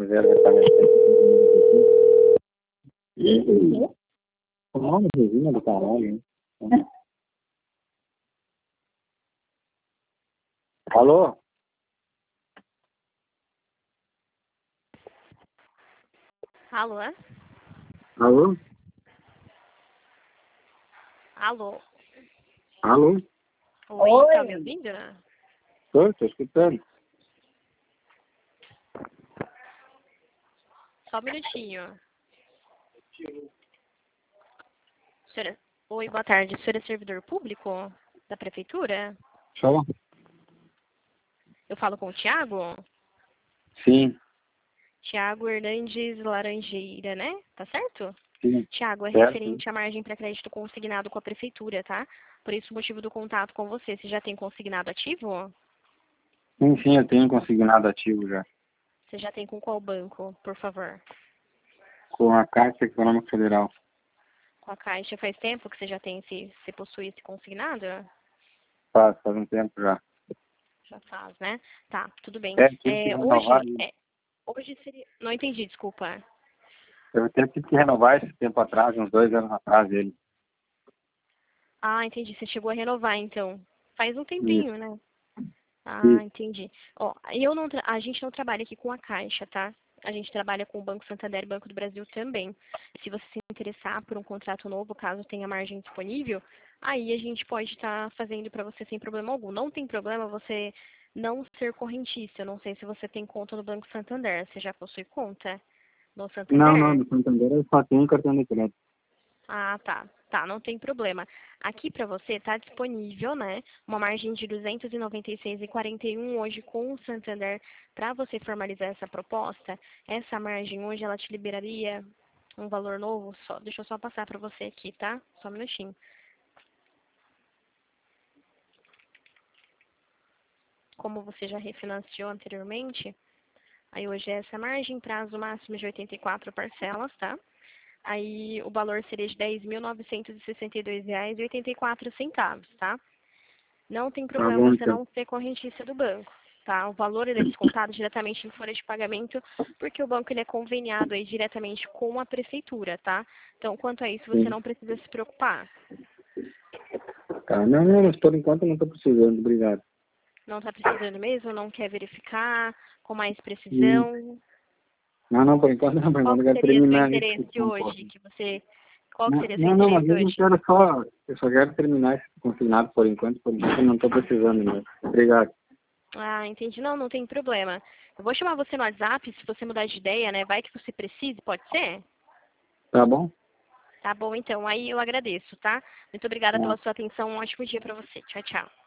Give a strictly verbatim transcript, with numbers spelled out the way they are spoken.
reserva está aqui. Uma resina do caralho, hein? Alô? Alô? Alô? Alô? Alô? Oi, Oi. tá me ouvindo? Tô, tô escutando. Só um minutinho. Senhora... Oi, boa tarde. O senhor é servidor público da prefeitura? Só? Eu falo com o Tiago? Sim, Tiago Hernandes Laranjeira, né? Tá certo? sim. Tiago, é Certo. referente à margem para crédito consignado com a prefeitura, tá? Por isso o motivo do contato com você. Você já tem consignado ativo? Sim, sim, eu tenho consignado ativo já. Você já tem com qual banco, por favor? Com a Caixa Econômica Federal. Com a Caixa faz tempo que você já tem esse, você possui esse consignado? Faz, faz um tempo já. Já faz, né? Tá, tudo bem. É, tive que É, renovar. hoje, é, hoje seria... Não entendi, desculpa. Eu até tive que renovar esse tempo atrás, uns dois anos atrás, ele. Ah, entendi. Você chegou a renovar, então. Faz um Isso, tempinho, né? Ah, isso. entendi. Ó, eu não tra- a gente não trabalha aqui com a Caixa, tá? A gente trabalha com o Banco Santander e Banco do Brasil também. Se você se interessar por um contrato novo, caso tenha margem disponível, aí a gente pode estar fazendo para você sem problema algum. Não tem problema você não ser correntista. Eu não sei se você tem conta no Banco Santander. Você já possui conta no Não, não, Santander? do Santander eu só tenho cartão de crédito. Ah, tá. Tá, não tem problema. Aqui para você está disponível, né, uma margem de duzentos e noventa e seis vírgula quarenta e um hoje com o Santander. Para você formalizar essa proposta, essa margem hoje ela te liberaria um valor novo. Só, deixa eu só passar para você aqui, tá? Só um minutinho. Como você já refinanciou anteriormente, aí hoje é essa margem, prazo máximo de oitenta e quatro parcelas, tá? Aí o valor seria de dez mil novecentos e sessenta e dois reais e oitenta e quatro centavos, tá? Não tem Tá problema bom, você então. não ser correntista do banco, tá? O valor ele é descontado diretamente em folha de pagamento, porque o banco ele é conveniado aí diretamente com a prefeitura, tá? Então, quanto a isso, você Sim. não precisa se preocupar. Tá, não, não, mas por enquanto eu não tô precisando, obrigado. Não está precisando mesmo? Não quer verificar com mais Hum. precisão? Não, não, por enquanto não, por Qual enquanto eu que quero seria seu terminar isso que interesse tá um hoje? pouco. Que você... Qual que Não, seria seu não, não, mas interesse eu não hoje? quero só, eu só quero terminar esse consignado por enquanto, por enquanto eu não tô precisando mesmo. Obrigado. Ah, entendi. Não, não tem problema. Eu vou chamar você no WhatsApp, se você mudar de ideia, né? Vai que você precise, pode ser? Tá bom? Tá bom, então. Aí eu agradeço, tá? Muito obrigada Tá. pela sua atenção. Um ótimo dia pra você. Tchau, tchau.